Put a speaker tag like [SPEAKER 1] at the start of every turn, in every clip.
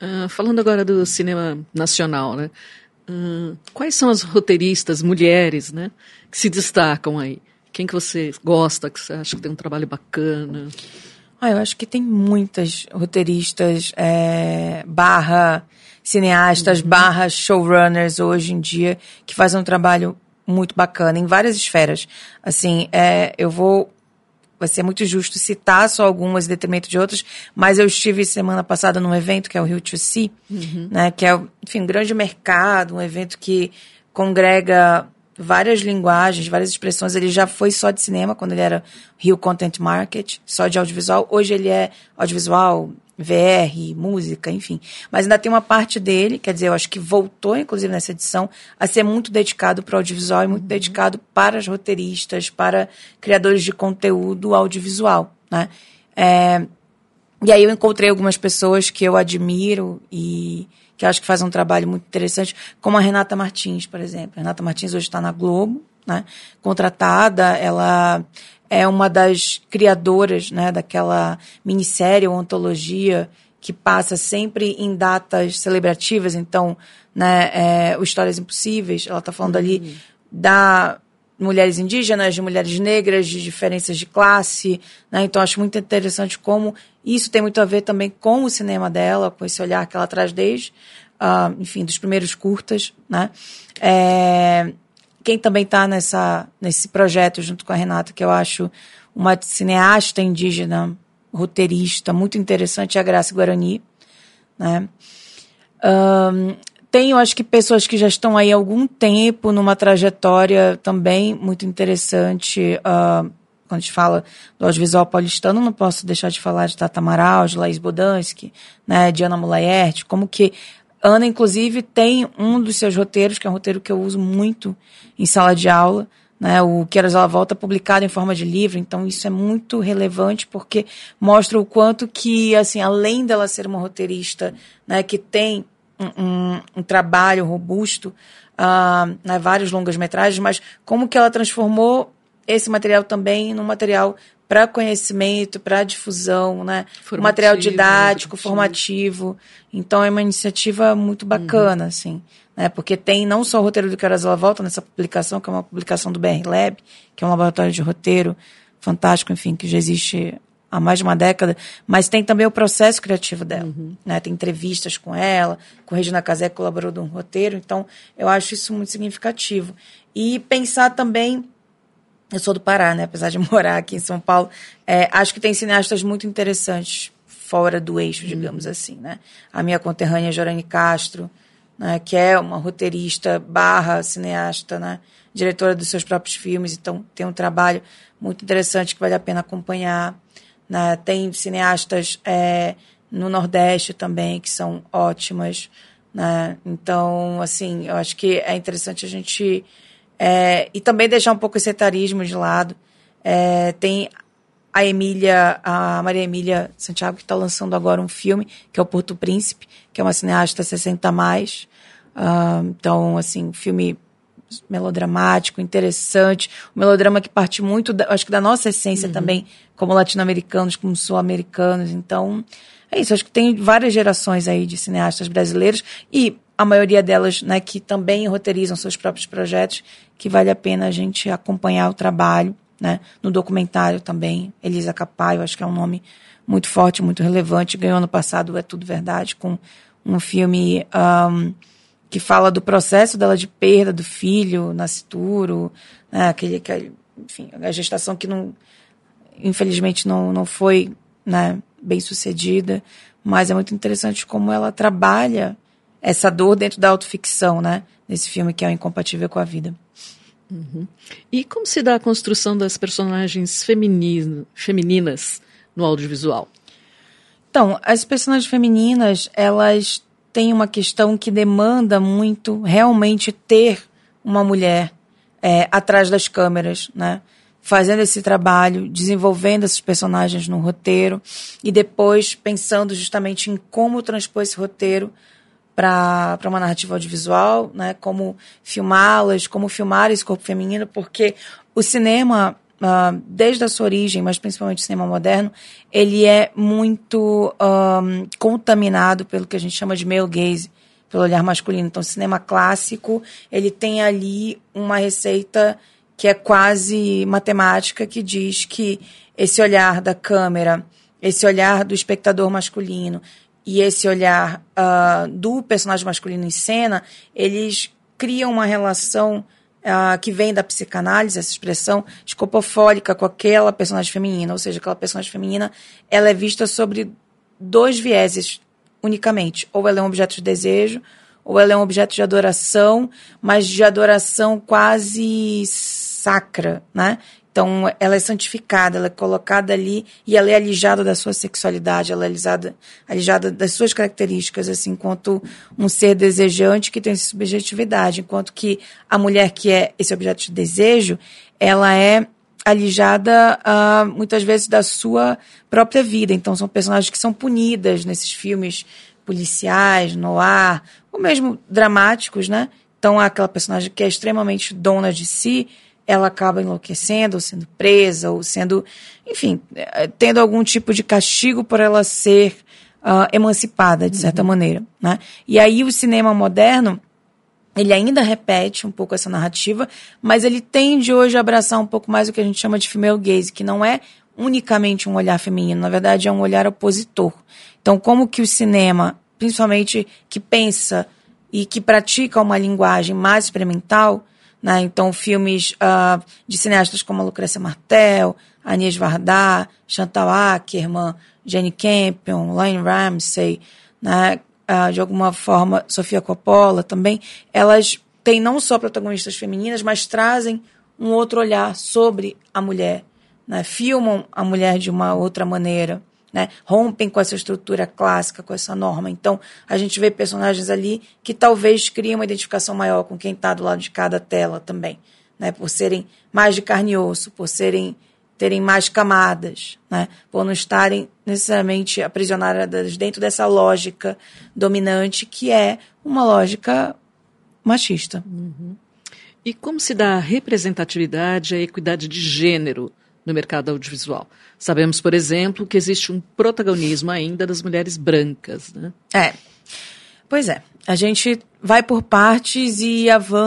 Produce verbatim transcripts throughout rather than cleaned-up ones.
[SPEAKER 1] Uh, falando agora do cinema nacional, né? Uh, quais são as roteiristas, mulheres, né, que se destacam aí? Quem que você gosta, que você acha que tem um trabalho bacana?
[SPEAKER 2] Ah, eu acho que tem muitas roteiristas, é, barra cineastas, uhum. barra showrunners hoje em dia, que fazem um trabalho muito bacana em várias esferas. Assim, é, eu vou... Vai ser muito justo citar só algumas em detrimento de outras, mas eu estive semana passada num evento que é o Rio to See, uhum. né, que é, enfim, um grande mercado, um evento que congrega várias linguagens, várias expressões. Ele já foi só de cinema, quando ele era Rio Content Market, só de audiovisual. Hoje ele é audiovisual, V R, música, enfim. Mas ainda tem uma parte dele, quer dizer, eu acho que voltou, inclusive, nessa edição, a ser muito dedicado para o audiovisual e muito uhum. dedicado para as roteiristas, para criadores de conteúdo audiovisual, né? É, e aí eu encontrei algumas pessoas que eu admiro e que eu acho que fazem um trabalho muito interessante, como a Renata Martins, por exemplo. A Renata Martins hoje está na Globo, né? Contratada, ela... é uma das criadoras, né, daquela minissérie ou antologia que passa sempre em datas celebrativas. Então, né, é, o Histórias Impossíveis, ela está falando uhum. ali da mulheres indígenas, de mulheres negras, de diferenças de classe, né? Então, acho muito interessante como isso tem muito a ver também com o cinema dela, com esse olhar que ela traz desde, uh, enfim, dos primeiros curtas, né? É... Quem também está nessa, nesse projeto junto com a Renata, que eu acho uma cineasta indígena, roteirista, muito interessante, é a Graça Guarani, né? Um, tem, eu acho que pessoas que já estão aí há algum tempo numa trajetória também muito interessante. Uh, quando a gente fala do audiovisual paulistano, não posso deixar de falar de Tata Amaral, de Laís Bodansky, né, de Ana Mulaert, como que Ana, inclusive, tem um dos seus roteiros, que é um roteiro que eu uso muito em sala de aula, né? O Queiroz Ela Volta, publicado em forma de livro. Então, isso é muito relevante, porque mostra o quanto que, assim, além dela ser uma roteirista, né, que tem um, um, um trabalho robusto, uh, né, vários longas-metragens, mas como que ela transformou esse material também num material para conhecimento, para difusão, né? Um material didático, formativo. Então, é uma iniciativa muito bacana, uhum. assim, né? Porque tem não só o roteiro do Queiroz Ela Volta nessa publicação, que é uma publicação do B R Lab, que é um laboratório de roteiro fantástico, enfim, que já existe há mais de uma década, mas tem também o processo criativo dela, uhum. né? Tem entrevistas com ela, com a Regina Casé, que colaborou num roteiro. Então, eu acho isso muito significativo. E pensar também... Eu sou do Pará, né? Apesar de morar aqui em São Paulo. É, acho que tem cineastas muito interessantes fora do eixo, digamos uhum. assim, né? A minha conterrânea Jorane Castro, né? Que é uma roteirista barra cineasta, né? Diretora dos seus próprios filmes. Então, tem um trabalho muito interessante que vale a pena acompanhar, né? Tem cineastas é, no Nordeste também que são ótimas, né? Então, assim, eu acho que é interessante a gente... É, e também deixar um pouco esse etarismo de lado. É, tem a Emília, a Maria Emília Santiago, que está lançando agora um filme, que é o Porto Príncipe, que é uma cineasta sessenta a mais. Uh, então, assim, um filme melodramático, interessante. Um melodrama que parte muito, da, acho que da nossa essência uhum. também, como latino-americanos, como sul-americanos. Então, é isso. Acho que tem várias gerações aí de cineastas brasileiros e a maioria delas, né, que também roteirizam seus próprios projetos, que vale a pena a gente acompanhar o trabalho, né, no documentário também. Elisa Capaio, acho que é um nome muito forte, muito relevante. Ganhou ano passado É Tudo Verdade, com um filme um, que fala do processo dela de perda do filho, nascituro, né, aquele, aquele, enfim, a gestação que não, infelizmente não, não foi, né, bem sucedida, mas é muito interessante como ela trabalha essa dor dentro da autoficção, né? Nesse filme que é o Incompatível com a Vida.
[SPEAKER 1] Uhum. E como se dá a construção das personagens feminino, femininas no audiovisual?
[SPEAKER 2] Então, as personagens femininas, elas têm uma questão que demanda muito realmente ter uma mulher é, atrás das câmeras, né? Fazendo esse trabalho, desenvolvendo esses personagens no roteiro e depois pensando justamente em como transpor esse roteiro para uma narrativa audiovisual, né? Como filmá-las, como filmar esse corpo feminino, porque o cinema uh, desde a sua origem, mas principalmente o cinema moderno, ele é muito um, contaminado pelo que a gente chama de male gaze, pelo olhar masculino. Então, o cinema clássico, ele tem ali uma receita que é quase matemática, que diz que esse olhar da câmera, esse olhar do espectador masculino e esse olhar uh, do personagem masculino em cena, eles criam uma relação uh, que vem da psicanálise, essa expressão escopofólica com aquela personagem feminina, ou seja, aquela personagem feminina, ela é vista sobre dois vieses unicamente. Ou ela é um objeto de desejo, ou ela é um objeto de adoração, mas de adoração quase sacra, né? Então, ela é santificada, ela é colocada ali e ela é alijada da sua sexualidade, ela é alijada, alijada das suas características, assim, enquanto um ser desejante que tem essa subjetividade, enquanto que a mulher que é esse objeto de desejo, ela é alijada uh, muitas vezes da sua própria vida. Então, são personagens que são punidas nesses filmes policiais, noir, ou mesmo dramáticos, né? Então, aquela personagem que é extremamente dona de si, ela acaba enlouquecendo, ou sendo presa, ou sendo, enfim, tendo algum tipo de castigo por ela ser uh, emancipada, de certa uhum. maneira, né? E aí o cinema moderno, ele ainda repete um pouco essa narrativa, mas ele tende hoje a abraçar um pouco mais o que a gente chama de female gaze, que não é unicamente um olhar feminino, na verdade é um olhar opositor. Então, como que o cinema, principalmente que pensa e que pratica uma linguagem mais experimental, né? Então, filmes uh, de cineastas como a Lucrécia Martel, Agnès Varda, Chantal Akerman, Jane Campion, Lynne Ramsay, né? Uh, de alguma forma, Sofia Coppola também, elas têm não só protagonistas femininas, mas trazem um outro olhar sobre a mulher, né? Filmam a mulher de uma outra maneira, né? Rompem com essa estrutura clássica, com essa norma. Então, a gente vê personagens ali que talvez criem uma identificação maior com quem está do lado de cada tela também, né? Por serem mais de carne e osso, por serem, terem mais camadas, né? Por não estarem necessariamente aprisionadas dentro dessa lógica dominante, que é uma lógica machista.
[SPEAKER 1] Uhum. E como se dá a representatividade e a equidade de gênero no mercado audiovisual? Sabemos, por exemplo, que existe um protagonismo ainda das mulheres brancas, né?
[SPEAKER 2] É, pois é. A gente vai por partes e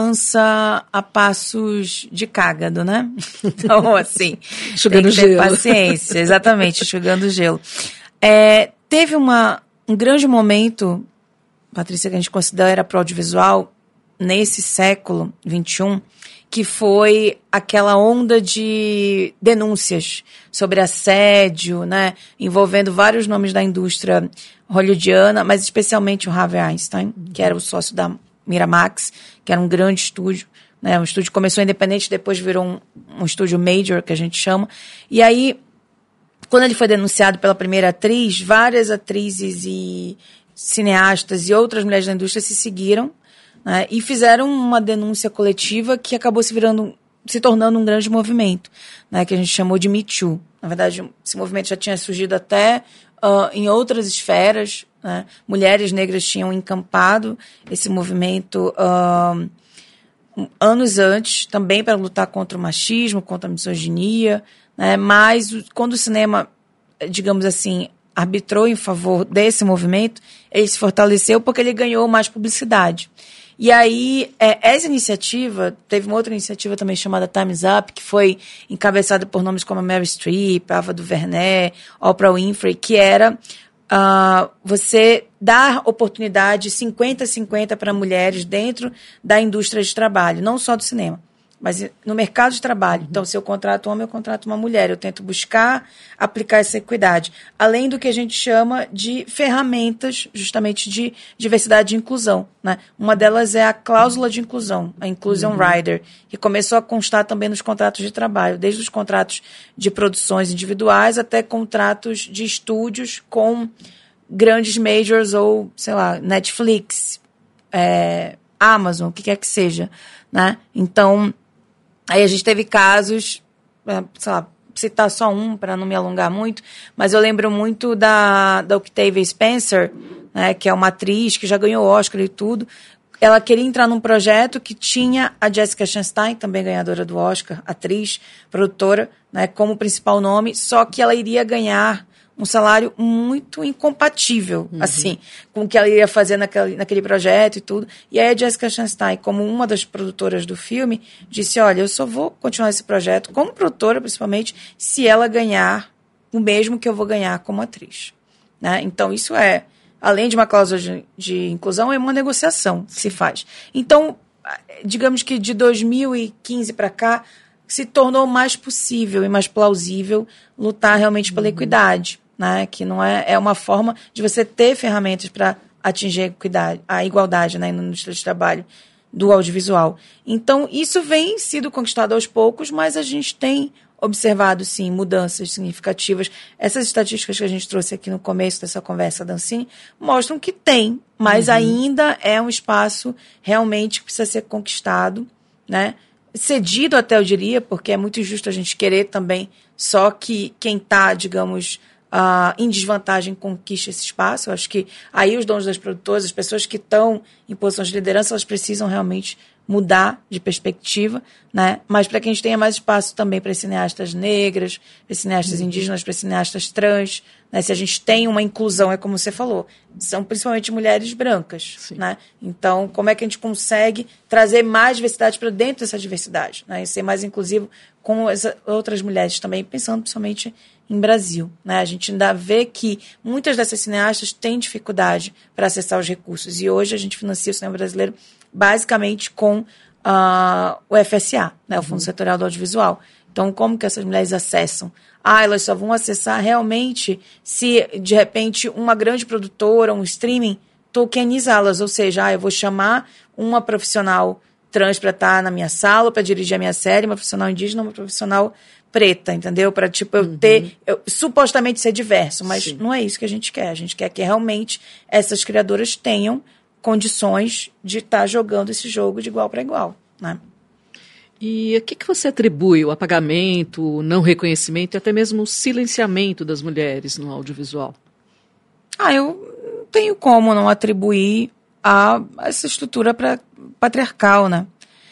[SPEAKER 2] avança a passos de cágado, né? Então, assim,
[SPEAKER 1] enxugando
[SPEAKER 2] tem que ter
[SPEAKER 1] gelo.
[SPEAKER 2] paciência, exatamente, enxugando gelo. É, teve uma, um grande momento, Patrícia, que a gente considera para o audiovisual nesse século vinte e um, que foi aquela onda de denúncias sobre assédio, né, envolvendo vários nomes da indústria hollywoodiana, mas especialmente o Harvey Weinstein, que era o sócio da Miramax, que era um grande estúdio, né, um estúdio que começou independente, depois virou um, um estúdio major, que a gente chama, e aí, quando ele foi denunciado pela primeira atriz, várias atrizes e cineastas e outras mulheres da indústria se seguiram, né, e fizeram uma denúncia coletiva que acabou se virando, se tornando um grande movimento, né, que a gente chamou de Me Too. Na verdade, esse movimento já tinha surgido até uh, em outras esferas, né? Mulheres negras tinham encampado esse movimento uh, anos antes, também para lutar contra o machismo, contra a misoginia, né? Mas quando o cinema, digamos assim, arbitrou em favor desse movimento, ele se fortaleceu porque ele ganhou mais publicidade. E aí, é, essa iniciativa, teve uma outra iniciativa também chamada Time's Up, que foi encabeçada por nomes como Meryl Streep, Ava DuVernay, Oprah Winfrey, que era uh, você dar oportunidade cinquenta a cinquenta para mulheres dentro da indústria de trabalho, não só do cinema, mas no mercado de trabalho. Então, se eu contrato um homem, eu contrato uma mulher. Eu tento buscar aplicar essa equidade. Além do que a gente chama de ferramentas, justamente, de diversidade e inclusão, né? Uma delas é a cláusula de inclusão, a Inclusion uhum. Rider, que começou a constar também nos contratos de trabalho, desde os contratos de produções individuais até contratos de estúdios com grandes majors ou, sei lá, Netflix, é, Amazon, o que quer que seja, né? Então, aí a gente teve casos, sei lá, citar só um para não me alongar muito, mas eu lembro muito da, da Octavia Spencer, né, que é uma atriz que já ganhou Oscar e tudo. Ela queria entrar num projeto que tinha a Jessica Chastain, também ganhadora do Oscar, atriz, produtora, né, como principal nome, só que ela iria ganhar um salário muito incompatível, uhum. assim, com o que ela iria fazer naquele, naquele projeto e tudo. E aí a Jessica Chastain, como uma das produtoras do filme, disse, olha, eu só vou continuar esse projeto, como produtora principalmente, se ela ganhar o mesmo que eu vou ganhar como atriz. Né? Então isso é, além de uma cláusula de, de inclusão, é uma negociação que se faz. Então, digamos que de dois mil e quinze para cá, se tornou mais possível e mais plausível lutar realmente pela uhum. equidade. Né, que não é, é uma forma de você ter ferramentas para atingir a, equidade, a igualdade, né, no indústria de trabalho do audiovisual. Então, isso vem sido conquistado aos poucos, mas a gente tem observado, sim, mudanças significativas. Essas estatísticas que a gente trouxe aqui no começo dessa conversa, Dancini, mostram que tem, mas uhum. ainda é um espaço realmente que precisa ser conquistado, né? Cedido até, eu diria, porque é muito injusto a gente querer também só que quem está, digamos, Uh, em desvantagem conquiste esse espaço. Eu acho que aí os donos das produtoras, as pessoas que estão em posições de liderança, elas precisam realmente mudar de perspectiva, né? Mas para que a gente tenha mais espaço também para cineastas negras, para cineastas uhum. indígenas, para cineastas trans, né? Se a gente tem uma inclusão, é como você falou, são principalmente mulheres brancas, né? Então, como é que a gente consegue trazer mais diversidade para dentro dessa diversidade, né? E ser mais inclusivo com as outras mulheres também, pensando principalmente em Brasil, né? A gente ainda vê que muitas dessas cineastas têm dificuldade para acessar os recursos e hoje a gente financia o cinema brasileiro basicamente com uh, o F S A, né? O Fundo uhum. Setorial do Audiovisual. Então, como que essas mulheres acessam? Ah, elas só vão acessar realmente se, de repente, uma grande produtora, um streaming, tokenizá-las, ou seja, ah, eu vou chamar uma profissional trans para estar na minha sala, para dirigir a minha série, uma profissional indígena, uma profissional preta, entendeu? Para, tipo, eu uhum. ter, eu, supostamente ser diverso, mas Sim. não é isso que a gente quer. A gente quer que realmente essas criadoras tenham condições de estar tá jogando esse jogo de igual para igual, né?
[SPEAKER 1] E a que, que você atribui o apagamento, o não reconhecimento e até mesmo o silenciamento das mulheres no audiovisual?
[SPEAKER 2] Ah, eu não tenho como não atribuir a essa estrutura pra, patriarcal, né?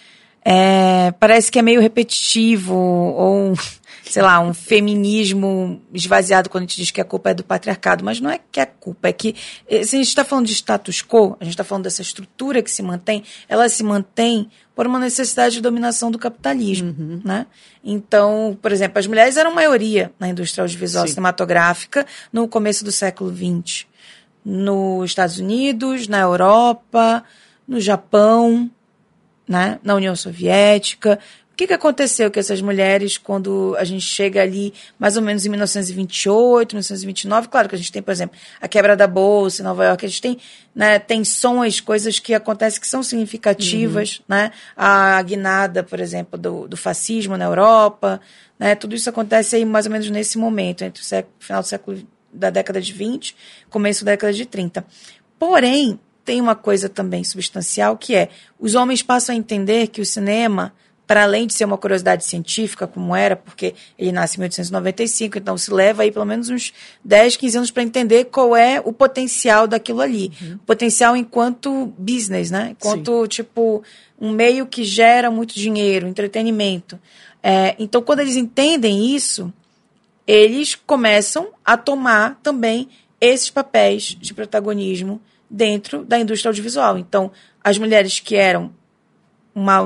[SPEAKER 2] É, parece que é meio repetitivo, ou, sei lá, um feminismo esvaziado quando a gente diz que a culpa é do patriarcado, mas não é que é culpa, é que, se a gente está falando de status quo, a gente está falando dessa estrutura que se mantém, ela se mantém por uma necessidade de dominação do capitalismo, uhum. né? Então, por exemplo, as mulheres eram maioria na indústria audiovisual Sim. cinematográfica no começo do século vinte, nos Estados Unidos, na Europa, no Japão, né, na União Soviética. O que, que aconteceu com essas mulheres quando a gente chega ali mais ou menos em mil novecentos e vinte e oito, mil novecentos e vinte e nove? Claro que a gente tem, por exemplo, a quebra da Bolsa em Nova York, a gente tem, né, tensões, coisas que acontecem que são significativas, uhum. né? A guinada, por exemplo, do, do fascismo na Europa, né? Tudo isso acontece aí mais ou menos nesse momento, entre o século, final do século da década de vinte, começo da década de trinta. Porém, tem uma coisa também substancial, que é, os homens passam a entender que o cinema, para além de ser uma curiosidade científica, como era, porque ele nasce em mil oitocentos e noventa e cinco, então se leva aí pelo menos uns dez, quinze anos para entender qual é o potencial daquilo ali. Uhum. O potencial enquanto business, né? Enquanto, Sim. tipo, um meio que gera muito dinheiro, entretenimento. É, então, quando eles entendem isso, eles começam a tomar também esses papéis de protagonismo dentro da indústria audiovisual. Então, as mulheres que eram uma,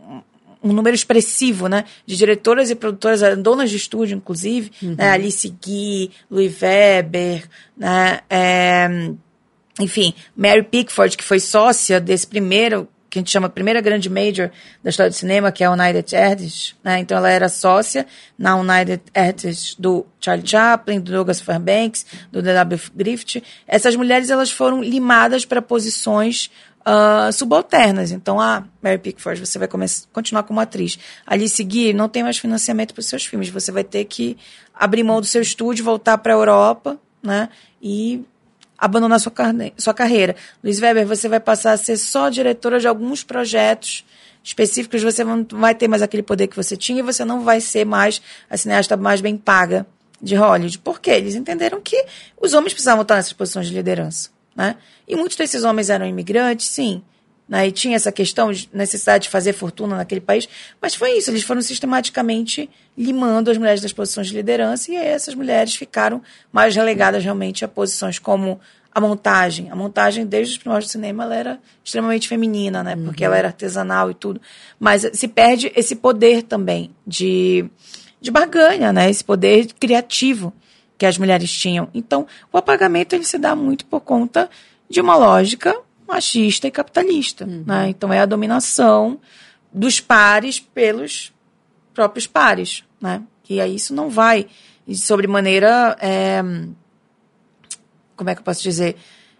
[SPEAKER 2] um número expressivo, né, de diretoras e produtoras, donas de estúdio, inclusive, uhum. né, Alice Guy, Louis Weber, né, é, enfim, Mary Pickford, que foi sócia desse primeiro, que a gente chama a primeira grande major da história do cinema, que é a United Artists, né? Então ela era sócia na United Artists do Charlie Chaplin, do Douglas Fairbanks, do D W Griffith. Essas mulheres, elas foram limadas para posições uh, subalternas. Então, a Mary Pickford, você vai começar, continuar como atriz. Alice Guy não tem mais financiamento para os seus filmes. Você vai ter que abrir mão do seu estúdio, voltar para a Europa, né? E abandonar sua, carne, sua carreira. Luiz Weber, você vai passar a ser só diretora de alguns projetos específicos, você não vai ter mais aquele poder que você tinha e você não vai ser mais a cineasta mais bem paga de Hollywood. Por quê? Eles entenderam que os homens precisavam estar nessas posições de liderança, né? E muitos desses homens eram imigrantes, sim, né, e tinha essa questão de necessidade de fazer fortuna naquele país, mas foi isso, eles foram sistematicamente limando as mulheres das posições de liderança, e aí essas mulheres ficaram mais relegadas realmente a posições como a montagem. A montagem, desde os primórdios do cinema, ela era extremamente feminina, né, porque uhum. ela era artesanal e tudo, mas se perde esse poder também de, de barganha, né, esse poder criativo que as mulheres tinham. Então, o apagamento ele se dá muito por conta de uma lógica machista e capitalista. Uhum. Né? Então, é a dominação dos pares pelos próprios pares. Né? E aí isso não vai, de sobremaneira, é, como é que eu posso dizer,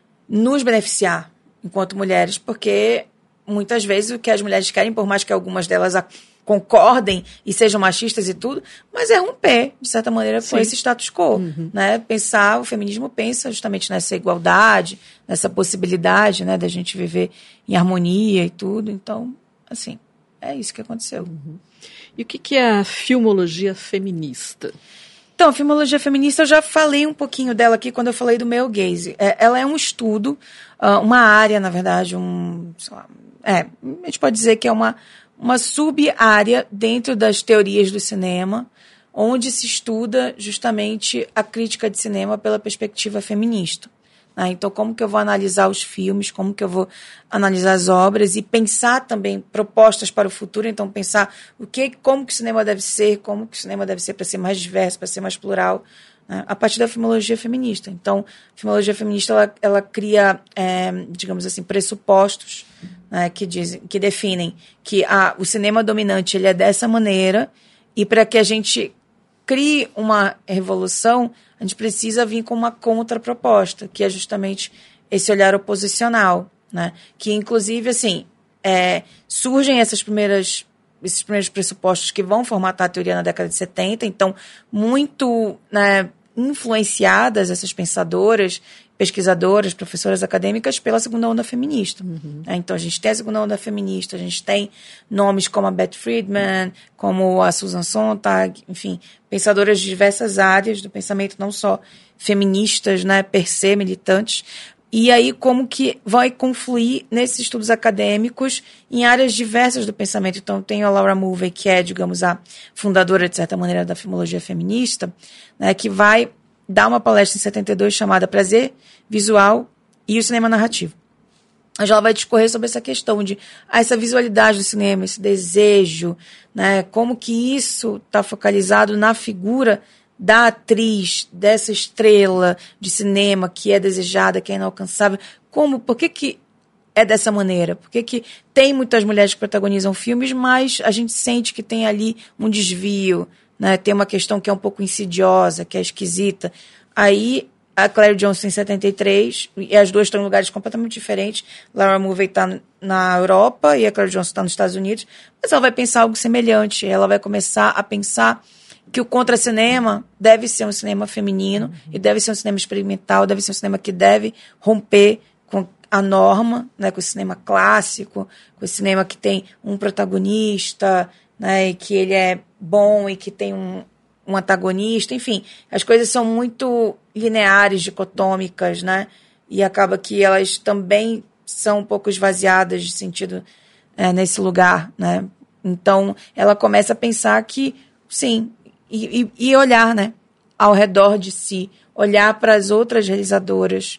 [SPEAKER 2] nos beneficiar enquanto mulheres, porque muitas vezes o que as mulheres querem, por mais que algumas delas concordem e sejam machistas e tudo, mas é romper, de certa maneira, Sim. com esse status quo. Uhum. Né? Pensar, o feminismo pensa justamente nessa igualdade, nessa possibilidade, né, da gente viver em harmonia e tudo. Então, assim, é isso que aconteceu.
[SPEAKER 1] Uhum. E o que, que é a filmologia feminista?
[SPEAKER 2] Então, a filmologia feminista, eu já falei um pouquinho dela aqui quando eu falei do male gaze. É, ela é um estudo, uh, uma área, na verdade, um, sei lá, é, a gente pode dizer que é uma uma sub-área dentro das teorias do cinema, onde se estuda justamente a crítica de cinema pela perspectiva feminista. Né? Então, como que eu vou analisar os filmes, como que eu vou analisar as obras e pensar também propostas para o futuro, então pensar o que, como que o cinema deve ser, como que o cinema deve ser para ser mais diverso, para ser mais plural, né? A partir da filmologia feminista. Então, a filmologia feminista, ela, ela cria, é, digamos assim, pressupostos, né, que, dizem, que definem que ah, o cinema dominante ele é dessa maneira, e para que a gente crie uma revolução, a gente precisa vir com uma contraproposta, que é justamente esse olhar oposicional, né? Que, inclusive, assim, é, surgem essas primeiras, esses primeiros pressupostos que vão formatar a teoria na década de setenta, então, muito, né, influenciadas essas pensadoras, pesquisadoras, professoras acadêmicas pela segunda onda feminista. Uhum. Então, a gente tem a segunda onda feminista, a gente tem nomes como a Beth Friedman, como a Susan Sontag, enfim, pensadoras de diversas áreas do pensamento, não só feministas, né, per se, militantes, e aí como que vai confluir nesses estudos acadêmicos em áreas diversas do pensamento. Então, tem a Laura Mulvey, que é, digamos, a fundadora, de certa maneira, da filmologia feminista, né, que vai dar uma palestra em setenta e dois chamada Prazer Visual e o Cinema Narrativo. Onde ela vai discorrer sobre essa questão de ah, essa visualidade do cinema, esse desejo, né, como que isso está focalizado na figura da atriz, dessa estrela de cinema que é desejada, que é inalcançável. Como, por que que é dessa maneira? Por que que tem muitas mulheres que protagonizam filmes, mas a gente sente que tem ali um desvio, né? Tem uma questão que é um pouco insidiosa, que é esquisita. Aí a Claire Johnson em setenta e três, e as duas estão em lugares completamente diferentes. Laura Mulvey está na Europa e a Claire Johnson está nos Estados Unidos, mas ela vai pensar algo semelhante. Ela vai começar a pensar que o contracinema deve ser um cinema feminino, uhum. e deve ser um cinema experimental, deve ser um cinema que deve romper com a norma, né, com o cinema clássico, com o cinema que tem um protagonista, né, e que ele é bom e que tem um, um antagonista, enfim, as coisas são muito lineares, dicotômicas, né, e acaba que elas também são um pouco esvaziadas de sentido é, nesse lugar, né, então ela começa a pensar que, sim, e, e, e olhar, né, ao redor de si, olhar para as outras realizadoras,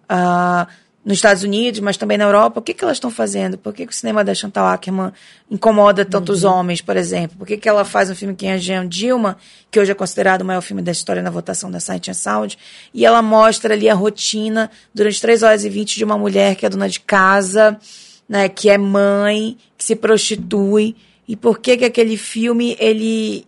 [SPEAKER 2] uh, nos Estados Unidos, mas também na Europa, o que, que elas estão fazendo? Por que, que o cinema da Chantal Akerman incomoda tantos uhum. homens, por exemplo? Por que, que ela faz um filme que é Jean Dilma, que hoje é considerado o maior filme da história na votação da Sight and Sound, e ela mostra ali a rotina durante três horas e vinte de uma mulher que é dona de casa, né, que é mãe, que se prostitui, e por que que aquele filme, ele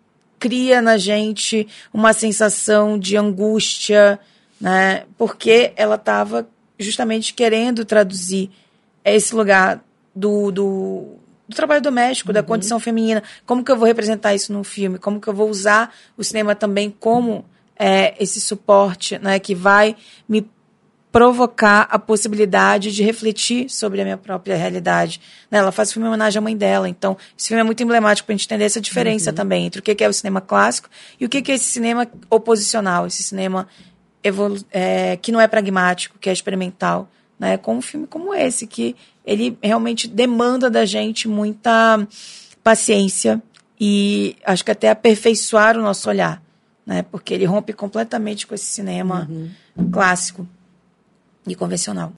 [SPEAKER 2] cria na gente uma sensação de angústia, né, porque ela estava justamente querendo traduzir esse lugar do, do, do trabalho doméstico, uhum. da condição feminina. Como que eu vou representar isso num filme? Como que eu vou usar o cinema também como é, esse suporte, né, que vai me provocar a possibilidade de refletir sobre a minha própria realidade. Né? Ela faz o filme em homenagem à mãe dela, então esse filme é muito emblemático para a gente entender essa diferença uhum. também entre o que é o cinema clássico e o que é esse cinema oposicional, esse cinema Evolu- é, que não é pragmático, que é experimental, né? Com um filme como esse, que ele realmente demanda da gente muita paciência e acho que até aperfeiçoar o nosso olhar, né? Porque ele rompe completamente com esse cinema uhum. clássico e convencional.